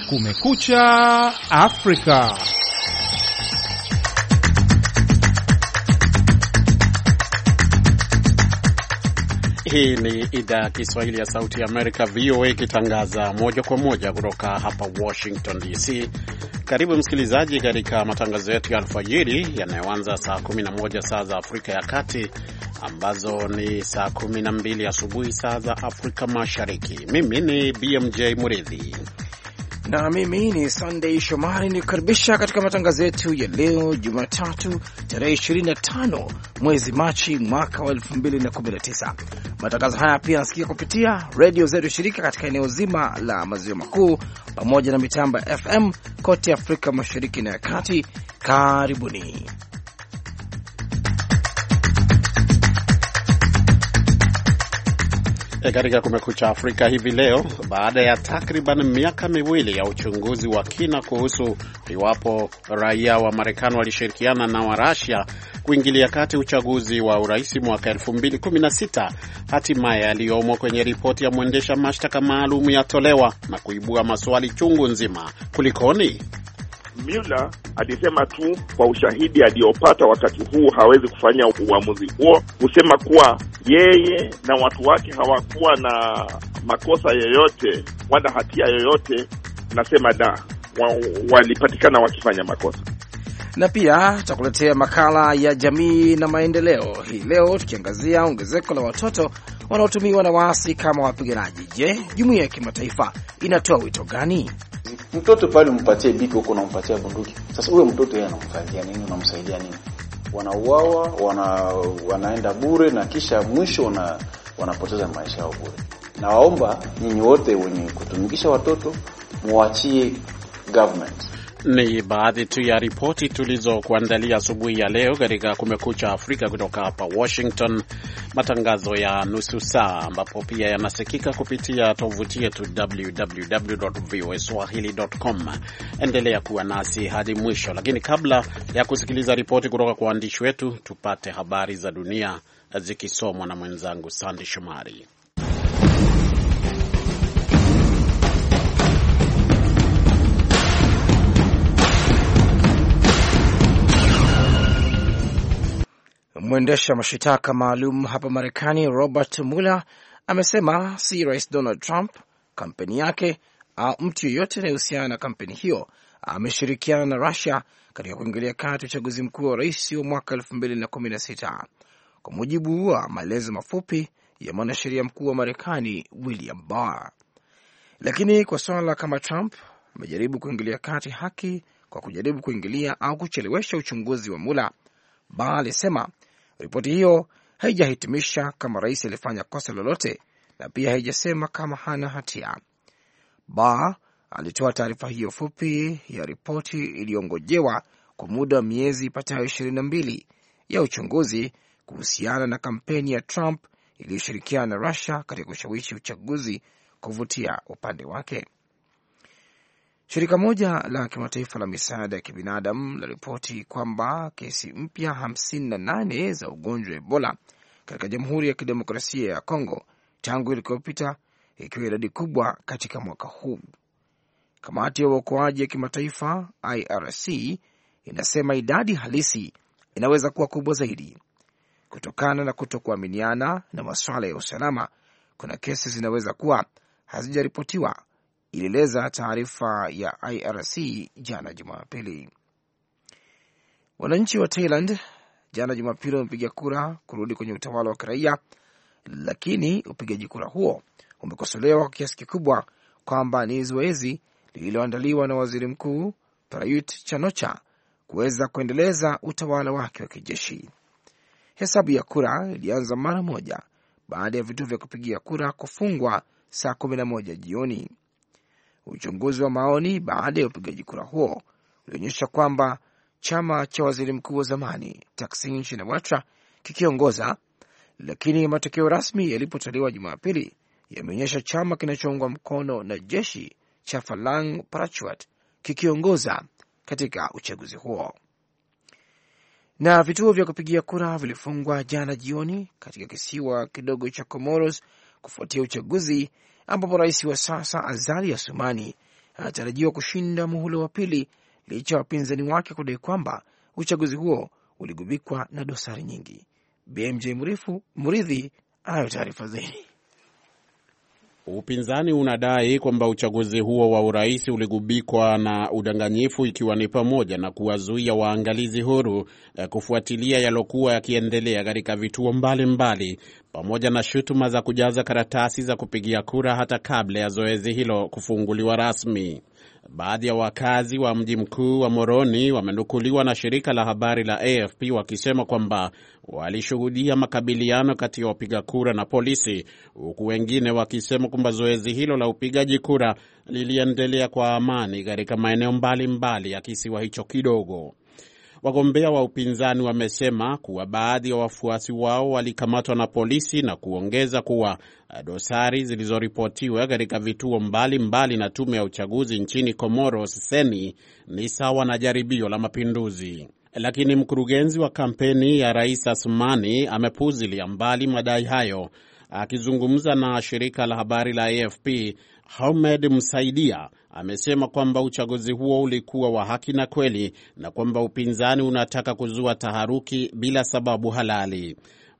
Kumekucha Afrika. Hii ni idhaa ya Kiswahili ya Sauti ya Amerika, VOA, ikitangaza moja kwa moja kutoka hapa Washington DC. Karibu msikilizaji katika matangazo yetu ya alfajiri yanayoanza saa 11 saa za Afrika ya Kati, ambazo ni saa 12 asubuhi saa za Afrika Mashariki. Mimi ni BMJ Muridhi na mimi ni Sunday Shomari, ni kukaribisha katika matangazo yetu ya leo Jumatatu tarehe 25 mwezi Machi mwaka wa 2019. Matangazo haya pia yanasikika kupitia radio zetu shirika katika eneo zima la maziwa makuu pamoja na mitambo ya FM kote Afrika Mashariki na ya Kati. Karibuni. Katika Kumekucha Afrika hivi leo, baada ya takriban miaka miwili ya uchunguzi wa kina kuhusu iwapo raia wa Marekani walishirikiana na wa Russia kuingilia kati uchaguzi wa urais mwaka 2016, hatimaye yaliyomo kwenye ripoti ya mwendesha mashtaka maalum yatolewa na kuibua maswali chungu nzima. Kulikoni? Mueller alisema tu kwa ushahidi aliyopata wakati huu hawezi kufanya uamuzi huo, kusema kuwa yeye na watu wake hawakuwa na makosa yoyote wala hatia yoyote. Nasema walipatikana wakifanya makosa. Na pia tutakuletea makala ya jamii na maendeleo hii leo, tukiangazia ongezeko la watoto wanaotumiwa na waasi kama wapiganaji. Je, jumuiya ya kimataifa inatoa wito gani? Mtoto pale umpatie bipi huko na umpatie bunduki. Sasa huyo mtoto yeye anamfanyia nini, unamsaidia nini? Wanauawa, wanaenda bure na kisha mwisho wanapoteza maisha yao bure. Na waomba nyinyi wote wenye kutumikisha watoto muachie government. Ni baadhi tu ya ripoti tulizokuandalia asubuhi ya leo katika Kumekucha Afrika kutoka hapa Washington, matangazo ya nusu saa ambapo pia yanasikika kupitia tovuti yetu www.voaswahili.com. Endelea kuwa nasi hadi mwisho, lakini kabla ya kusikiliza ripoti kutoka kwa waandishi wetu, tupate habari za dunia zikisomwa na mwenzangu Sandy Shomari. Mwendesha mashitaka maalum hapa Marekani Robert Mueller amesema si Rais Donald Trump, kampeni yake au mtu yeyote anayehusiana na kampeni hiyo ameshirikiana na Russia katika kuingilia kati uchaguzi mkuu wa rais wa mwaka 2016, kwa mujibu wa maelezo mafupi ya mwanasheria mkuu wa Marekani William Barr. Lakini kwa swala kama Trump amejaribu kuingilia kati haki kwa kujaribu kuingilia au kuchelewesha uchunguzi wa Mueller, Barr alisema ripoti hiyo haijahitimisha kama rais alifanya kosa lolote na pia haijasema kama hana hatia. Barr alitoa taarifa hiyo fupi ya ripoti iliyongojewa kwa muda wa miezi ipatayo 22 ya uchunguzi kuhusiana na kampeni ya Trump iliyoshirikiana na Russia katika kushawishi uchaguzi kuvutia upande wake. Shirika moja la kimataifa la misaada ya kibinadamu la ripoti kwamba kesi mpya 58 za ugonjwa wa Ebola katika Jamhuri ya Kidemokrasia ya Kongo tangu ilikopita, ikiwa idadi kubwa katika mwaka huu. Kamati ya uokoaji ya kimataifa IRC inasema idadi halisi inaweza kuwa kubwa zaidi. Kutokana na kutokuaminiana na masuala ya usalama, kuna kesi zinaweza kuwa hazijaripotiwa, ilieleza taarifa ya IRC jana Jumapili. Wananchi wa Thailand jana Jumapili wamepiga kura kurudi kwenye utawala wa kiraia, lakini upigaji kura huo umekosolewa kwa kiasi kikubwa kwamba ni zoezi lililoandaliwa na waziri mkuu Prayut Chan-o-cha kuweza kuendeleza utawala wake wa kijeshi. Hesabu ya kura ilianza mara moja baada ya vituo vya kupigia kura kufungwa saa 11 jioni. Uchunguzi wa maoni baada ya upigaji kura huo ulionyesha kwamba chama cha waziri mkuu wa zamani Thaksin Shinawatra kikiongoza, lakini matokeo rasmi yalipotolewa Jumapili yameonyesha chama kinachoungwa mkono na jeshi cha Phalang Prachwat kikiongoza katika uchaguzi huo. Na vituo vya kupigia kura vilifungwa jana jioni katika kisiwa kidogo cha Comoros kufuatia uchaguzi ambapo rais wa sasa Azali Assoumani anatarajiwa kushinda muhula wa pili licha ya wapinzani wake kudai kwamba uchaguzi huo uligubikwa na dosari nyingi. BMJ Muridhi anayo taarifa zaidi. Upinzani unadai kwamba uchaguzi huo wa urais uligubikwa na udanganyifu, ikiwa ni pamoja na kuwazuia waangalizi huru kufuatilia yalokuwa yakiendelea katika vituo mbalimbali, pamoja na shutuma za kujaza karatasi za kupigia kura hata kabla ya zoezi hilo kufunguliwa rasmi. Baadhi ya wakazi wa mji mkuu wa Moroni wamenukuliwa na shirika la habari la AFP wakisema kwamba walishuhudia makabiliano kati ya wapiga kura na polisi, huku wengine wakisema kwamba zoezi hilo la upigaji kura liliendelea kwa amani katika maeneo mbalimbali ya kisiwa hicho kidogo. Wagombea wa upinzani wamesema kuwa baadhi ya wafuasi wao walikamatwa na polisi na kuongeza kuwa dosari zilizoripotiwa katika vituo mbalimbali na tume ya uchaguzi nchini Comoros Seni ni sawa na jaribio la mapinduzi. Lakini mkurugenzi wa kampeni ya Rais Asmani amepuzilia mbali madai hayo. Akizungumza na shirika la habari la AFP, Hamed Msaidia amesema kwamba uchaguzi huo ulikuwa wa haki na kweli na kwamba upinzani unataka kuzua taharuki bila sababu halali.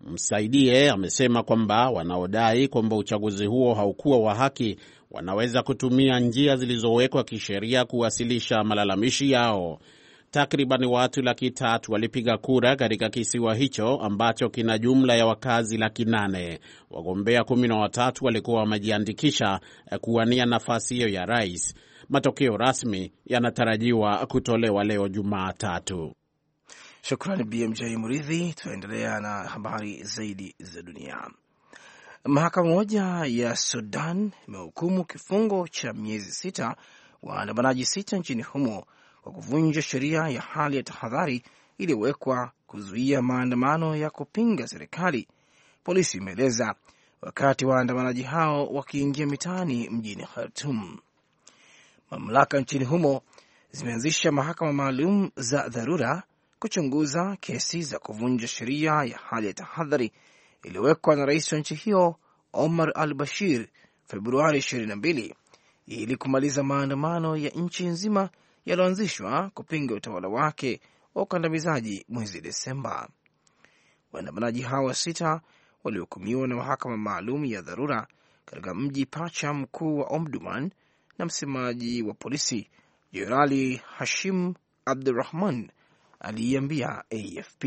Msaidie amesema kwamba wanaodai kwamba uchaguzi huo haukuwa wa haki wanaweza kutumia njia zilizowekwa kisheria kuwasilisha malalamishi yao. Takriban watu 300,000 walipiga kura katika kisiwa hicho ambacho kina jumla ya wakazi 800,000. Wagombea 13 walikuwa wamejiandikisha kuwania nafasi hiyo ya rais. Matokeo rasmi yanatarajiwa kutolewa leo Jumatatu. Shukrani BMJ Muridhi. Tunaendelea na habari zaidi za dunia. Mahakama moja ya Sudan imehukumu kifungo cha miezi 6 waandamanaji 6 nchini humo kwa kuvunja sheria ya hali ya tahadhari iliyowekwa kuzuia maandamano ya kupinga serikali, polisi imeeleza, wakati waandamanaji hao wakiingia mitaani mjini Khartoum. Mamlaka nchini humo zimeanzisha mahakama maalum za dharura kuchunguza kesi za kuvunja sheria ya hali ya tahadhari iliyowekwa na rais wa nchi hiyo Omar al-Bashir Februari 22 ili kumaliza maandamano ya nchi nzima yaliyoanzishwa kupinga utawala wake wa ukandamizaji mwezi Desemba. Waandamanaji hawa 6 walihukumiwa na mahakama maalum ya dharura katika mji pacha mkuu wa Omdurman, na msemaji wa polisi Jenerali Hashim Abdurrahman aliiambia AFP.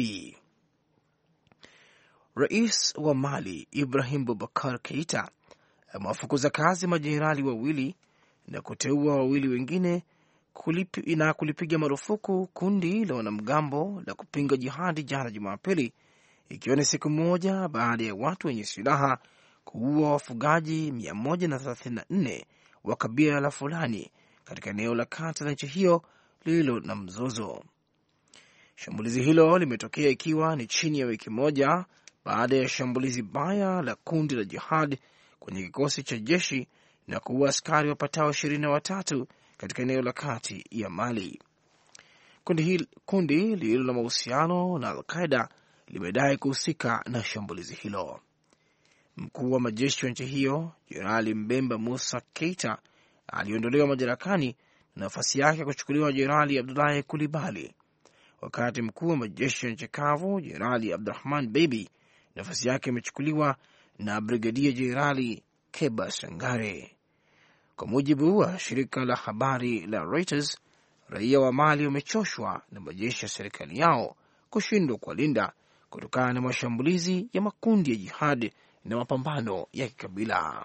Rais wa Mali Ibrahim Boubacar Keita amewafukuza kazi majenerali wawili na kuteua wawili wengine na kulipiga marufuku kundi la wanamgambo la kupinga jihadi jana Jumapili, ikiwa ni siku moja baada ya watu wenye silaha kuua wafugaji 134 wa kabila la Fulani katika eneo la kati la nchi hiyo lililo na mzozo. Shambulizi hilo limetokea ikiwa ni chini ya wiki moja baada ya shambulizi baya la kundi la jihad kwenye kikosi cha jeshi na kuua askari wapatao 23 katika eneo la kati ya Mali. Kundi lililo na mahusiano na Al-Qaeda limedai kuhusika na shambulizi hilo. Mkuu wa majeshi wa nchi hiyo Jenerali Mbemba Musa Keita aliondolewa madarakani na nafasi yake kuchukuliwa Jenerali Abdullahi Kulibali, wakati mkuu wa majeshi ya nchi kavu Jenerali Abdurrahman Baby nafasi yake imechukuliwa na Brigadia Jenerali Keba Sangare. Kwa mujibu wa shirika la habari la Reuters, raia wa Mali wamechoshwa na majeshi ya serikali yao kushindwa kuwalinda kutokana na mashambulizi ya makundi ya jihad na mapambano ya kikabila.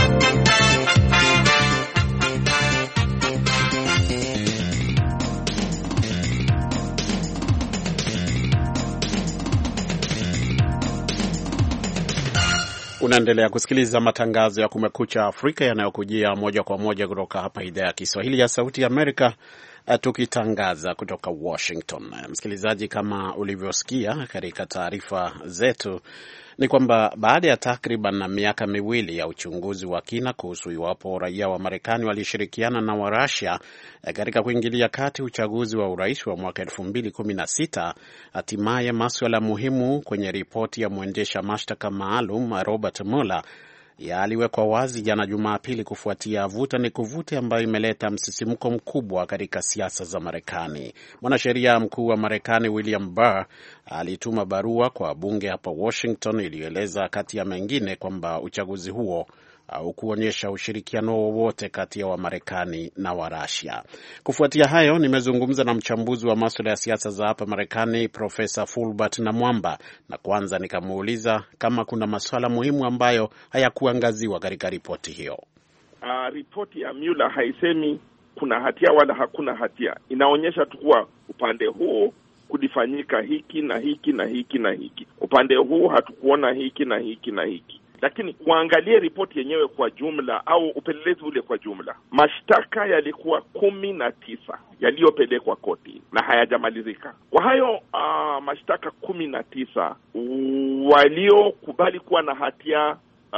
Unaendelea kusikiliza matangazo ya Kumekucha Afrika yanayokujia moja kwa moja kutoka hapa idhaa ya Kiswahili ya Sauti ya Amerika, tukitangaza kutoka Washington. Msikilizaji, kama ulivyosikia katika taarifa zetu, ni kwamba baada ya takriban miaka miwili ya uchunguzi wa kina kuhusu iwapo raia wa Marekani walishirikiana na wa Russia katika kuingilia kati uchaguzi wa urais wa mwaka 2016, hatimaye masuala muhimu kwenye ripoti ya mwendesha mashtaka maalum Robert Mueller yaliwekwa wazi jana Jumapili kufuatia vuta ni kuvute ambayo imeleta msisimko mkubwa katika siasa za Marekani. Mwanasheria mkuu wa Marekani William Barr alituma barua kwa bunge hapa Washington iliyoeleza kati ya mengine kwamba uchaguzi huo au kuonyesha ushirikiano wowote kati ya Wamarekani na Warusia. Kufuatia hayo, nimezungumza na mchambuzi wa masuala ya siasa za hapa Marekani Profesa Fulbert Namwamba, na kwanza nikamuuliza kama kuna masuala muhimu ambayo hayakuangaziwa katika ripoti hiyo. Ripoti ya Mueller haisemi kuna hatia wala hakuna hatia. Inaonyesha tu kuwa upande huu kulifanyika hiki na hiki na hiki na hiki. Upande huu hatukuona hiki na hiki na hiki. Lakini kuangalia ripoti yenyewe kwa jumla au upelelezi ule kwa jumla, mashtaka yalikuwa 19 yaliyopelekwa koti na hayajamalizika. Kwa hayo mashtaka 19, waliokubali kuwa na hatia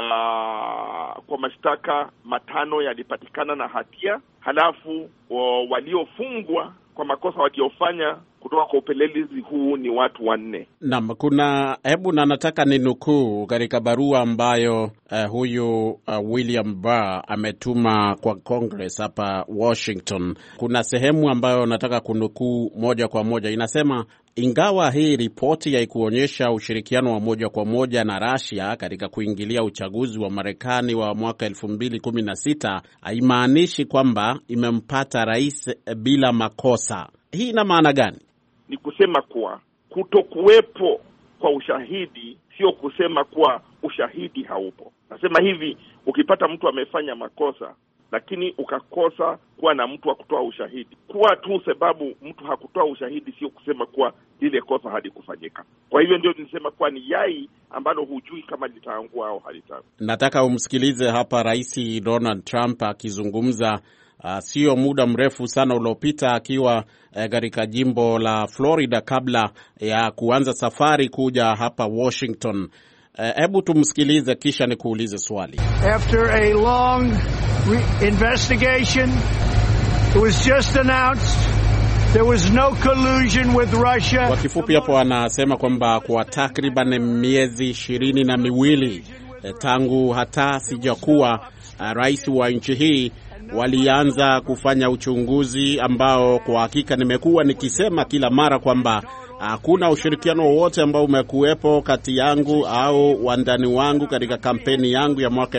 kwa mashtaka 5 yalipatikana na hatia, halafu waliofungwa kwa makosa waliofanya kutoka kwa upelelezi huu ni watu 4. Naam, na nataka ninukuu katika barua ambayo huyu William Barr ametuma kwa Congress hapa Washington. Kuna sehemu ambayo nataka kunukuu moja kwa moja. Inasema, ingawa hii ripoti haikuonyesha ushirikiano wa moja kwa moja na Russia katika kuingilia uchaguzi wa Marekani wa mwaka 2016, haimaanishi kwamba imempata rais bila makosa. Hii ina maana gani? Ni kusema kuwa kutokuwepo kwa ushahidi sio kusema kuwa ushahidi haupo. Nasema hivi, ukipata mtu amefanya makosa lakini ukakosa kuwa na mtu wa kutoa ushahidi, kuwa tu sababu mtu hakutoa ushahidi sio kusema kuwa lile kosa halikufanyika. Kwa hivyo ndio nisema kuwa ni yai ambalo hujui kama litaangua au halitaangua. Nataka umsikilize hapa Rais Donald Trump akizungumza sio muda mrefu sana uliopita akiwa katika jimbo la Florida kabla ya kuanza safari kuja hapa Washington. Hebu tumsikilize kisha nikuulize swali. After a long investigation, it was just announced there was no collusion with Russia. Kwa kifupi hapo anasema kwamba kwa takriban miezi 22 tangu hata sijakuwa rais wa nchi hii walianza kufanya uchunguzi ambao kwa hakika nimekuwa nikisema kila mara kwamba hakuna ushirikiano wowote ambao umekuwepo kati yangu au wandani wangu katika kampeni yangu ya mwaka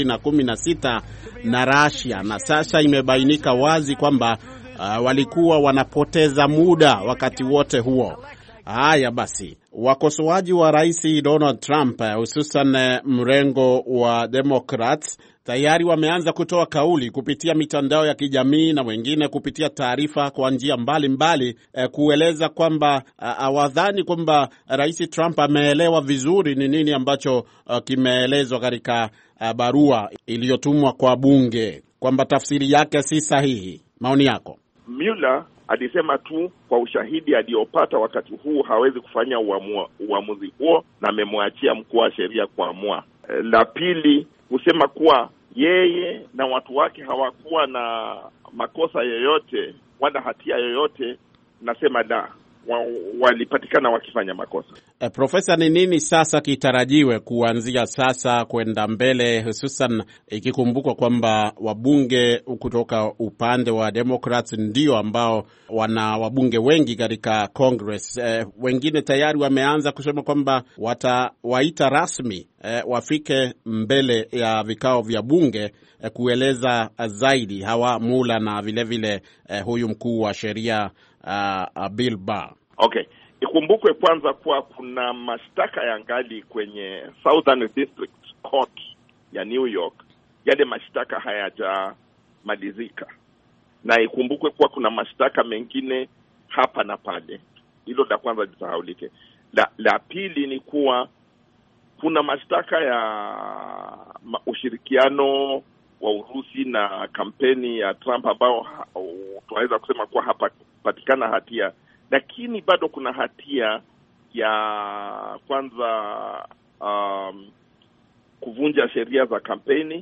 2016 na Russia, na sasa imebainika wazi kwamba walikuwa wanapoteza muda wakati wote huo. Haya basi, wakosoaji wa Rais Donald Trump hususan mrengo wa Democrats tayari wameanza kutoa kauli kupitia mitandao ya kijamii na wengine kupitia taarifa kwa njia mbalimbali kueleza kwamba hawadhani kwamba Rais Trump ameelewa vizuri ni nini ambacho kimeelezwa katika barua iliyotumwa kwa bunge, kwamba tafsiri yake si sahihi. Maoni yako? Mueller alisema tu kwa ushahidi aliyopata wakati huu hawezi kufanya uamuzi huo na amemwachia mkuu wa sheria kuamua. La pili, kusema kuwa yeye na watu wake hawakuwa na makosa yoyote wala hatia yoyote, nasema walipatikana wakifanya makosa. Profesa, ni nini sasa kitarajiwe kuanzia sasa kwenda mbele, hususan ikikumbukwa kwamba wabunge kutoka upande wa Democrats ndio ambao wana wabunge wengi katika Congress? Wengine tayari wameanza kusema kwamba watawaita rasmi wafike mbele ya vikao vya bunge kueleza zaidi hawa Mueller na vile huyu mkuu wa sheria Bill Barr. Okay, ikumbukwe kwanza kuwa kuna mashtaka ya ngali kwenye Southern District Court ya New York. Yale mashtaka hayajamalizika, na ikumbukwe kuwa kuna mashtaka mengine hapa na pale. Hilo la kwanza lisahaulike. La pili ni kuwa kuna mashtaka ya ushirikiano wa Urusi na kampeni ya Trump ambao tunaweza kusema kuwa hapatikana hatia, lakini bado kuna hatia ya kwanza kuvunja sheria za kampeni,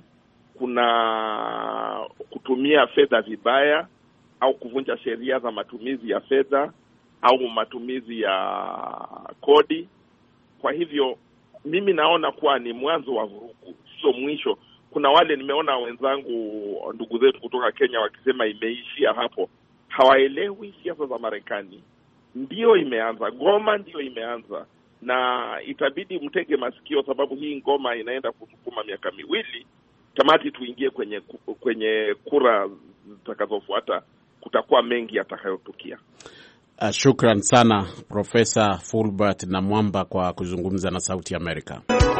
kuna kutumia fedha vibaya au kuvunja sheria za matumizi ya fedha au matumizi ya kodi. Kwa hivyo mimi naona kuwa ni mwanzo wa vurugu, sio mwisho. Kuna wale nimeona wenzangu, ndugu zetu kutoka Kenya wakisema imeishia hapo. Hawaelewi siasa za Marekani ndio imeanza, ngoma ndio imeanza, na itabidi mtege masikio, sababu hii ngoma inaenda kusukuma miaka miwili. Tamati tuingie kwenye kura zitakazofuata, kutakuwa mengi yatakayotukia. Shukran sana Profesa Fulbert Namwamba kwa kuzungumza na Sauti ya Amerika.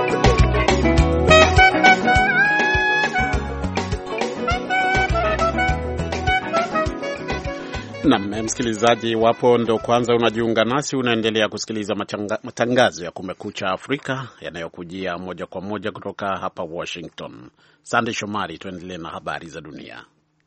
Na msikilizaji, wapo ndo kwanza unajiunga nasi, unaendelea kusikiliza matangazo ya Kumekucha Afrika yanayokujia moja kwa moja kutoka hapa Washington. Sande Shomari, tuendelee na habari za dunia.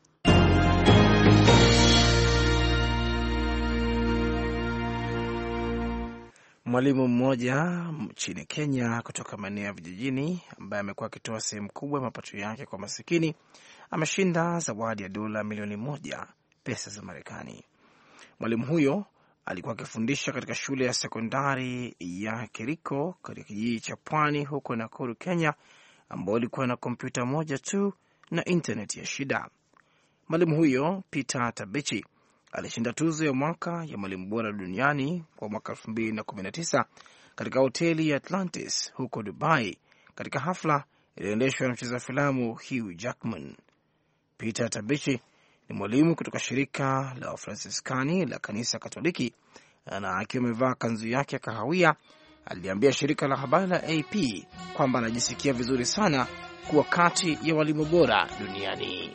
Mwalimu mmoja nchini Kenya kutoka maeneo ya vijijini ambaye amekuwa akitoa sehemu kubwa ya mapato yake kwa masikini ameshinda zawadi ya dola milioni 1 pesa za Marekani. Mwalimu huyo alikuwa akifundisha katika shule ya sekondari ya Kiriko katika kijiji cha Pwani huko Nakuru, Kenya, ambao ilikuwa na kompyuta moja tu na intaneti ya shida. Mwalimu huyo Peter Tabichi alishinda tuzo ya mwaka ya mwalimu bora duniani kwa mwaka 2019 katika hoteli ya Atlantis huko Dubai, katika hafla iliyoendeshwa na mcheza filamu Hugh Jackman. Peter Tabichi ni mwalimu kutoka shirika la Wafransiskani la kanisa Katoliki, na akiwa amevaa kanzu yake ya kahawia aliambia shirika la habari la AP kwamba anajisikia vizuri sana kuwa kati ya walimu bora duniani.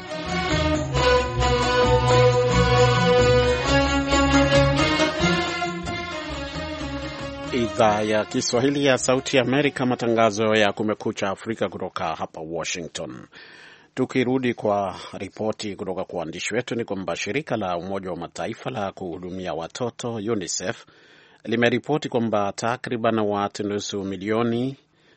Idhaa ya Kiswahili ya Sauti ya Amerika, matangazo ya Kumekucha Afrika kutoka hapa Washington. Tukirudi kwa ripoti kutoka kwa waandishi wetu, ni kwamba shirika la Umoja wa Mataifa la kuhudumia watoto UNICEF limeripoti kwamba takriban watu nusu milioni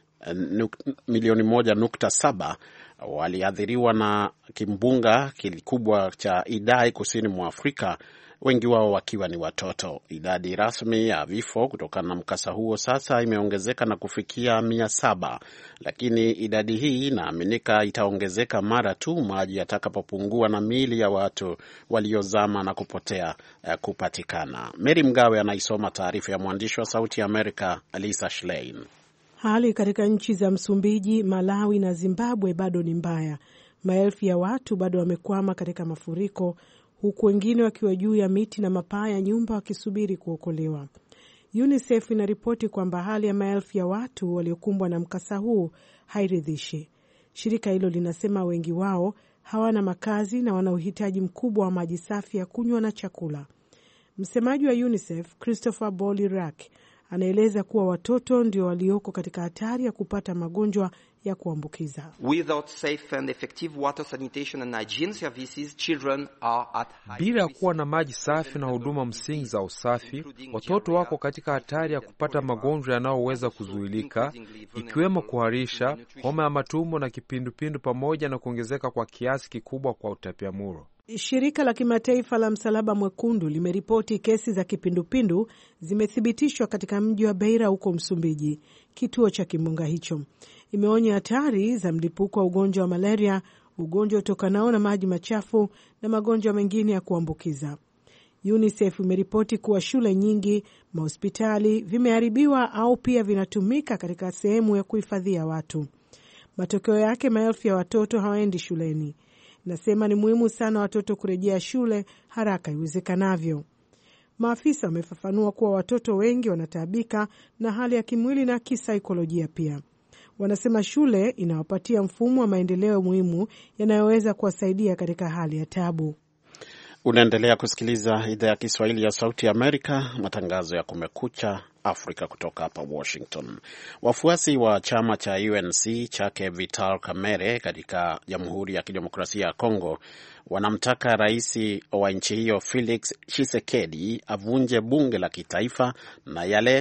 1.7 waliathiriwa na kimbunga kikubwa cha Idai kusini mwa Afrika, wengi wao wakiwa ni watoto. Idadi rasmi ya vifo kutokana na mkasa huo sasa imeongezeka na kufikia 700, lakini idadi hii inaaminika itaongezeka mara tu maji yatakapopungua na miili ya watu waliozama na kupotea kupatikana. Mary Mgawe anaisoma taarifa ya mwandishi wa Sauti ya Amerika Lisa Schlein. Hali katika nchi za Msumbiji, Malawi na Zimbabwe bado ni mbaya. Maelfu ya watu bado wamekwama katika mafuriko, huku wengine wakiwa juu ya miti na mapaa ya nyumba wakisubiri kuokolewa. UNICEF inaripoti kwamba hali ya maelfu ya watu waliokumbwa na mkasa huu hairidhishi. Shirika hilo linasema wengi wao hawana makazi na wana uhitaji mkubwa wa maji safi ya kunywa na chakula. Msemaji wa UNICEF Christopher Bolirak anaeleza kuwa watoto ndio walioko katika hatari ya kupata magonjwa ya kuambukiza. Without safe and effective water sanitation and hygiene services, children are at high. Bila kuwa na maji safi na huduma msingi za usafi, watoto wako katika hatari ya kupata magonjwa yanayoweza kuzuilika, ikiwemo kuharisha, homa ya matumbo na kipindupindu, pamoja na kuongezeka kwa kiasi kikubwa kwa utapiamlo. Shirika la kimataifa la Msalaba Mwekundu limeripoti kesi za kipindupindu zimethibitishwa katika mji wa Beira huko Msumbiji, kituo cha kimbunga hicho. Imeonya hatari za mlipuko wa ugonjwa wa malaria, ugonjwa utokanao na maji machafu na magonjwa mengine ya kuambukiza. UNICEF imeripoti kuwa shule nyingi, mahospitali vimeharibiwa au pia vinatumika katika sehemu ya kuhifadhia watu. Matokeo yake, maelfu ya watoto hawaendi shuleni. Nasema ni muhimu sana watoto kurejea shule haraka iwezekanavyo. Maafisa wamefafanua kuwa watoto wengi wanataabika na hali ya kimwili na kisaikolojia pia. Wanasema shule inawapatia mfumo wa maendeleo muhimu yanayoweza kuwasaidia katika hali ya tabu. Unaendelea kusikiliza idhaa ya Kiswahili ya Sauti ya Amerika, matangazo ya Kumekucha Afrika kutoka hapa Washington. Wafuasi wa chama cha UNC chake Vital Kamerhe katika Jamhuri ya Kidemokrasia ya Kongo wanamtaka rais wa nchi hiyo Felix Tshisekedi avunje bunge la kitaifa na yale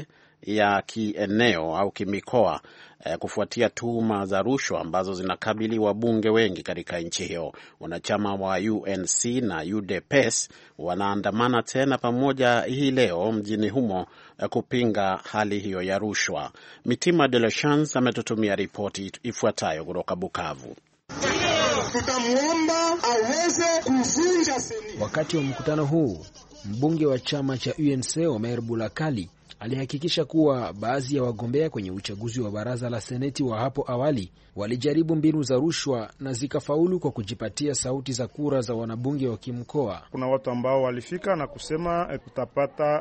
ya kieneo au kimikoa kufuatia tuhuma za rushwa ambazo zinakabili wabunge wengi katika nchi hiyo. Wanachama wa UNC na UDPS wanaandamana tena pamoja hii leo mjini humo kupinga hali hiyo ya rushwa. Mitima de la Chance ametutumia ripoti ifuatayo kutoka Bukavu. Tutamuomba aweze kuvunja seni. Wakati wa mkutano huu, mbunge wa chama cha UNC Omer Bulakali alihakikisha kuwa baadhi ya wagombea kwenye uchaguzi wa baraza la seneti wa hapo awali walijaribu mbinu za rushwa na zikafaulu kwa kujipatia sauti za kura za wanabunge wa kimkoa. Kuna watu ambao walifika na kusema utapata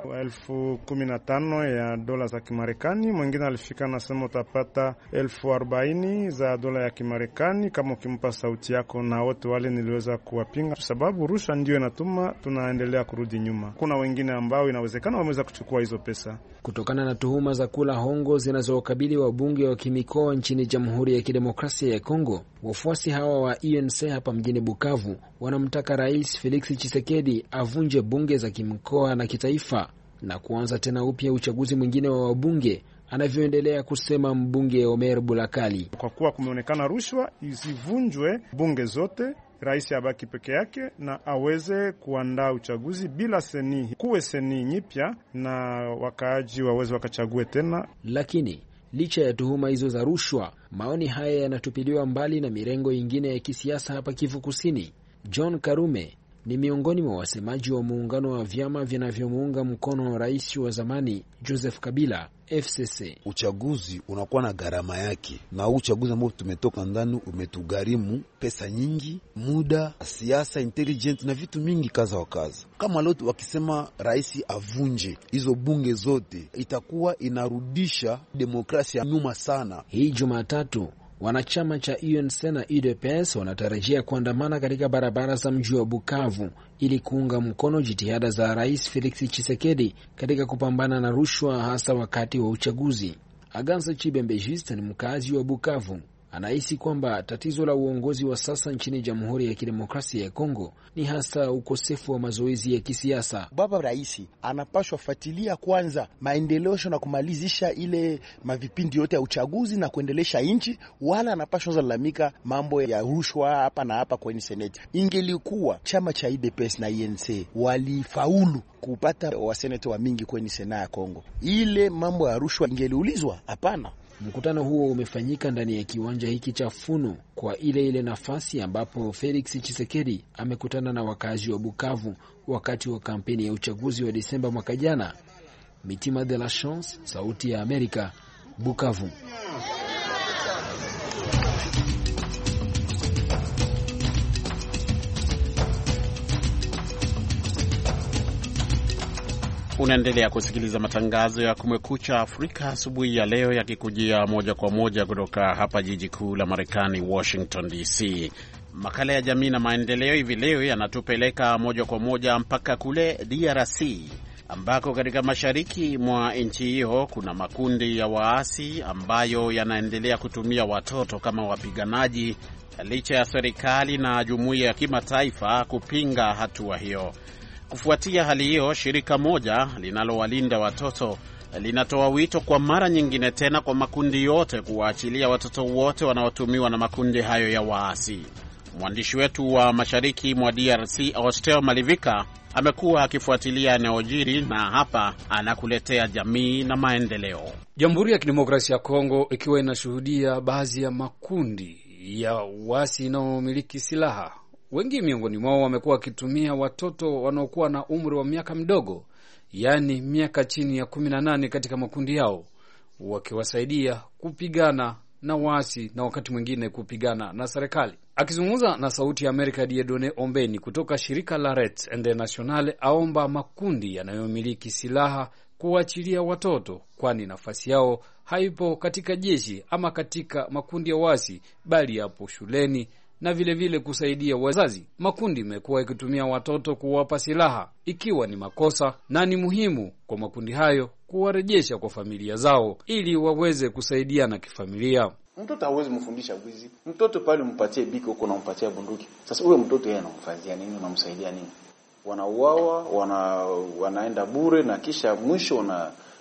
$15,000 za Kimarekani, mwingine alifika na sema utapata $40,000 za dola ya Kimarekani kama ukimpa sauti yako, na wote wale niliweza kuwapinga kwa sababu rushwa ndio inatuma tunaendelea kurudi nyuma. Kuna wengine ambao inawezekana wameweza kuchukua hizo pesa. Kutokana na tuhuma za kula hongo zinazowakabili wabunge wa kimikoa nchini Jamhuri ya Kidemokrasia ya Kongo, wafuasi hawa wa UNC hapa mjini Bukavu wanamtaka Rais Felix Tshisekedi avunje bunge za kimikoa na kitaifa na kuanza tena upya uchaguzi mwingine wa wabunge, anavyoendelea kusema mbunge Omer Bulakali. Kwa kuwa kumeonekana rushwa, isivunjwe bunge zote, rais abaki peke yake na aweze kuandaa uchaguzi bila seni. Kuwe seni nyipya na wakaaji waweze wakachague tena. Lakini licha ya tuhuma hizo za rushwa, maoni haya yanatupiliwa mbali na mirengo ingine ya kisiasa hapa Kivu Kusini. John Karume ni miongoni mwa wasemaji wa muungano wa vyama vinavyomuunga mkono wa rais wa zamani Joseph Kabila, FCC. Uchaguzi unakuwa na gharama yake, na uchaguzi ambao tumetoka ndani umetugharimu pesa nyingi, muda, siasa, intelligent na vitu mingi kaza wa kaza. Kama leo wakisema rais avunje hizo bunge zote, itakuwa inarudisha demokrasia nyuma sana. Hii Jumatatu wanachama cha UNC na UDPS wanatarajia kuandamana katika barabara za mji wa Bukavu ili kuunga mkono jitihada za Rais Felix Tshisekedi katika kupambana na rushwa, hasa wakati wa uchaguzi. Aganza Chibembe Juste ni mkazi wa Bukavu. Anahisi kwamba tatizo la uongozi wa sasa nchini Jamhuri ya Kidemokrasia ya Kongo ni hasa ukosefu wa mazoezi ya kisiasa. Baba rais anapaswa fuatilia kwanza maendeleo na kumalizisha ile mavipindi yote ya uchaguzi na kuendelesha nchi, wala anapaswa zalamika mambo ya rushwa hapa na hapa kwenye seneti. Ingelikuwa chama cha UDPS na UNC walifaulu kupata waseneta wa mingi kwenye Sena ya Kongo, ile mambo ya rushwa ingeliulizwa? Hapana. Mkutano huo umefanyika ndani ya kiwanja hiki cha Funu kwa ile nafasi ambapo Felix Tshisekedi amekutana na wakazi wa Bukavu wakati wa kampeni ya uchaguzi wa Desemba mwaka jana. Mitima de la Chance, Sauti ya Amerika, Bukavu. Unaendelea kusikiliza matangazo ya Kumekucha Afrika asubuhi ya leo, yakikujia moja kwa moja kutoka hapa jiji kuu la Marekani, Washington DC. Makala ya jamii na maendeleo hivi leo yanatupeleka moja kwa moja mpaka kule DRC, ambako katika mashariki mwa nchi hiyo kuna makundi ya waasi ambayo yanaendelea kutumia watoto kama wapiganaji, licha ya serikali na jumuiya ya kimataifa kupinga hatua hiyo. Kufuatia hali hiyo, shirika moja linalowalinda watoto linatoa wito kwa mara nyingine tena kwa makundi yote kuwaachilia watoto wote wanaotumiwa na makundi hayo ya waasi. Mwandishi wetu wa mashariki mwa DRC, Austel Malivika, amekuwa akifuatilia yanayojiri na hapa anakuletea jamii na maendeleo. Jamhuri ya Kidemokrasia ya Kongo ikiwa inashuhudia baadhi ya makundi ya waasi wanaomiliki silaha. Wengi miongoni mwao wamekuwa wakitumia watoto wanaokuwa na umri wa miaka mdogo, yani miaka chini ya 18 katika makundi yao, wakiwasaidia kupigana na waasi na wakati mwingine kupigana na serikali. Akizungumza na Sauti ya Amerika, Dieudonne Ombeni kutoka shirika la Reds International aomba makundi yanayomiliki silaha kuachilia watoto, kwani nafasi yao haipo katika jeshi ama katika makundi ya waasi, bali hapo shuleni na vile kusaidia wazazi. Makundi imekuwa ikitumia watoto kuwapa silaha, ikiwa ni makosa, na ni muhimu kwa makundi hayo kuwarejesha kwa familia zao ili waweze kusaidiana kifamilia. Mtoto hawezi mfundisha wizi. Mtoto pale mpatie biki huko na mpatie bunduki. Sasa huyo mtoto yeye anamfanyia nini, unamsaidia nini? Wanauawa, wanaenda bure, na kisha mwisho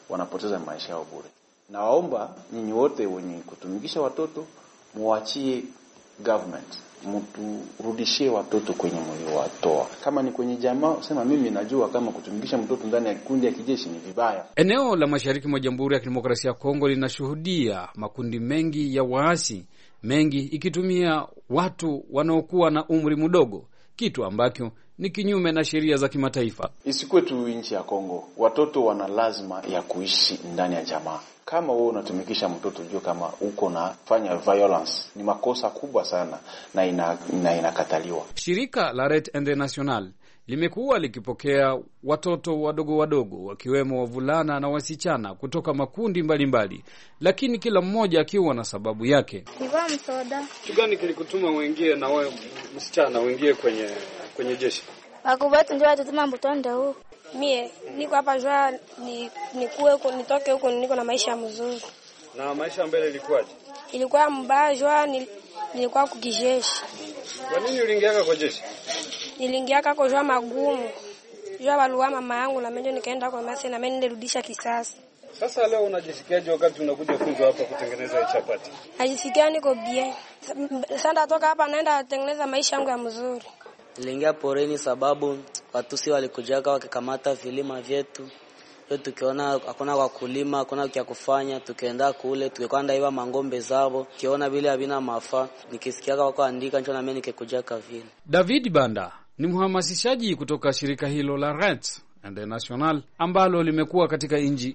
wanapoteza maisha yao bure. Na waomba nyinyi wote wenye kutumikisha watoto muachie government, mturudishie watoto kwenye mliowatoa. Kama ni kwenye jamaa, sema mimi najua kama kutumikisha mtoto ndani ya kikundi ya kijeshi ni vibaya. Eneo la mashariki mwa Jamhuri ya Kidemokrasia ya Kongo linashuhudia makundi mengi ya waasi, mengi ikitumia watu wanaokuwa na umri mdogo, kitu ambacho ni kinyume na sheria za kimataifa. Isikuwe tu nchi ya Kongo, watoto wana lazima ya kuishi ndani ya jamaa. Kama wewe unatumikisha mtoto, jua kama uko na fanya violence, ni makosa kubwa sana na inakataliwa. Shirika la Red International limekuwa likipokea watoto wadogo wakiwemo wavulana na wasichana kutoka makundi mbalimbali, lakini kila mmoja akiwa na sababu yake. Niwa msoda. Gani kilikutuma uingie na wewe msichana uingie kwenye jeshi? Wakubwa ndio watutuma mbutonde huu. Mie niko hapa jua nikuwe huko, nitoke huko, niko na maisha mzuri. Na maisha mbele ilikuwaje? Ilikuwa mbaya, jua nilikuwa kukijeshi. Kwa nini uliingia kwa jeshi? Niliingia kwa jua magumu. Jua waluwa mama yangu na mimi nikaenda kwa masi na mimi nilirudisha kisasi. Sasa leo unajisikiaje wakati unakuja funzo hapa kutengeneza chapati? Najisikia niko bien. Sasa natoka hapa naenda kutengeneza maisha yangu ya mzuri. Niliingia poreni sababu watusi walikujaka wakikamata vilima vyetu. Leo tukiona hakuna kwa kulima, hakuna kia kufanya, tukaenda kule, tukikwenda iwa mangombe zao, kiona vile havina mafaa, nikisikiaka wako andika ncho na mimi nikikujaka vile. David Banda ni mhamasishaji kutoka shirika hilo la Red International ambalo limekuwa katika nchi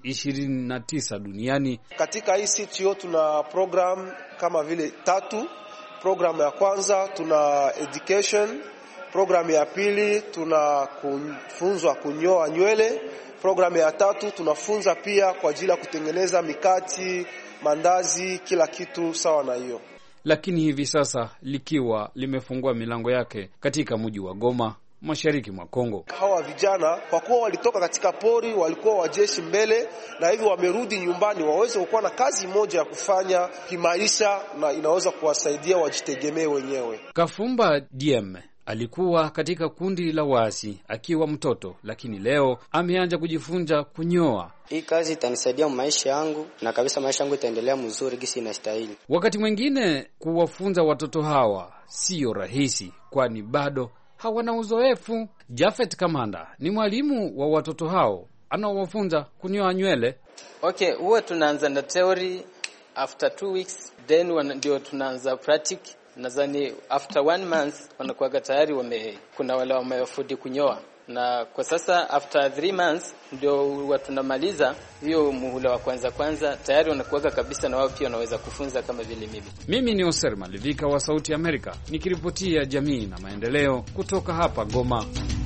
29 duniani. Katika hii CTO tuna program kama vile 3. Program ya kwanza tuna education, program ya pili tuna kufunzwa kunyoa nywele, program ya 3 tunafunza pia kwa ajili ya kutengeneza mikati, mandazi, kila kitu sawa na hiyo. Lakini hivi sasa likiwa limefungua milango yake katika mji wa Goma, mashariki mwa Kongo. Hawa vijana kwa kuwa walitoka katika pori, walikuwa wajeshi mbele, na hivi wamerudi nyumbani, waweze kuwa na kazi moja ya kufanya kimaisha na inaweza kuwasaidia wajitegemee wenyewe. Kafumba DM alikuwa katika kundi la waasi akiwa mtoto, lakini leo ameanza kujifunza kunyoa. Hii kazi itanisaidia maisha yangu na kabisa maisha yangu itaendelea mzuri gisi inastahili. Wakati mwingine kuwafunza watoto hawa sio rahisi, kwani bado hawana uzoefu. Jafet Kamanda ni mwalimu wa watoto hao, anawafunza kunyoa nywele. Okay, huwa tunaanza na theory after 2 weeks, then ndio tunaanza practice. Nadhani after 1 month wanakuwa tayari kuna wale wamefudi kunyoa. Na kwa sasa after 3 months ndio tunamaliza hiyo muhula wa kwanza tayari wanakuwa kabisa na wao pia wanaweza kufunza kama vile mimi. Mimi ni Oser Malivika wa Sauti Amerika nikiripotia jamii na maendeleo kutoka hapa Goma.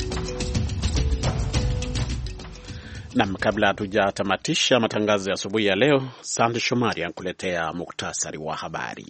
Na kabla hatujatamatisha matangazo ya asubuhi ya leo, Sandi Shomari anakuletea muktasari wa habari.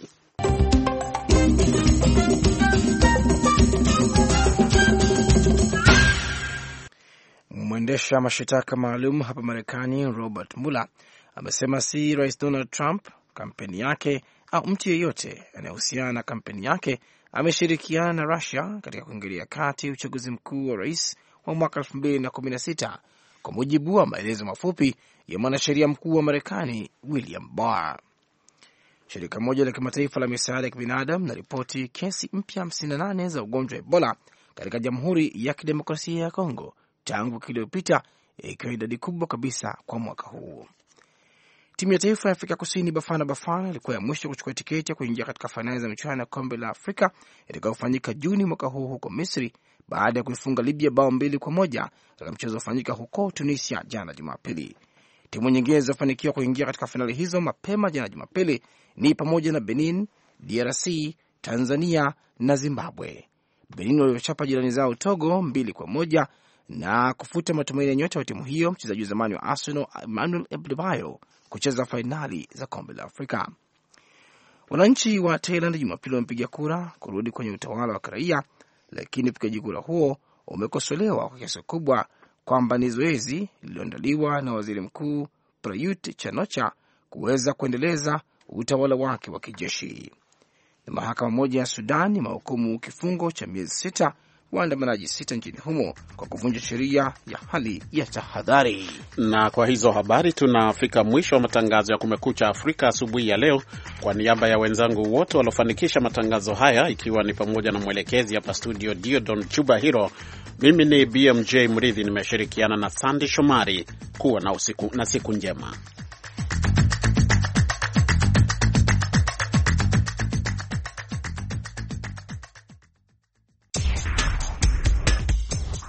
Mwendesha mashitaka maalum hapa Marekani Robert Mueller amesema si Rais Donald Trump, kampeni yake au mtu yeyote anayehusiana na kampeni yake ameshirikiana na Russia katika kuingilia kati uchaguzi mkuu wa rais wa mwaka 2016, kwa mujibu wa maelezo mafupi ya mwanasheria mkuu wa Marekani William Barr. Shirika moja la kimataifa la misaada ya kibinadamu na ripoti kesi mpya 58 za ugonjwa wa Ebola katika Jamhuri ya Kidemokrasia ya Kongo tangu wiki iliyopita, ikiwa idadi kubwa kabisa kwa mwaka huu. Timu ya taifa ya Afrika Kusini Bafana Bafana ilikuwa ya mwisho kuchukua tiketi ya kuingia katika fainali za michuano ya kombe la Afrika itakayofanyika Juni mwaka huu huko Misri, baada ya kuifunga Libya bao 2-1 katika mchezo ufanyika huko Tunisia jana Jumapili. Timu nyingine zilizofanikiwa kuingia katika fainali hizo mapema jana Jumapili ni pamoja na Benin, DRC, Tanzania na Zimbabwe. Benin waliochapa jirani zao Togo 2-1 na kufuta matumaini ya nyota wa timu hiyo, mchezaji wa zamani wa Arsenal Emmanuel Adebayo, kucheza fainali za kombe la Afrika. Wananchi wa Thailand Jumapili wamepiga kura kurudi kwenye utawala wa kiraia, lakini upigaji kura huo umekosolewa kwa kiasi kubwa kwamba ni zoezi lililoandaliwa na waziri mkuu Prayut Chan-o-cha kuweza kuendeleza utawala wake wa kijeshi. Na mahakama moja ya Sudan imehukumu kifungo cha miezi 6 waandamanaji 6 nchini humo kwa kuvunja sheria ya hali ya tahadhari. Na kwa hizo habari tunafika mwisho wa matangazo ya Kumekucha Afrika asubuhi ya leo. Kwa niaba ya wenzangu wote waliofanikisha matangazo haya, ikiwa ni pamoja na mwelekezi hapa studio Diodon Chubahiro, mimi ni BMJ Mridhi, nimeshirikiana na Sandy Shomari. Kuwa na siku njema.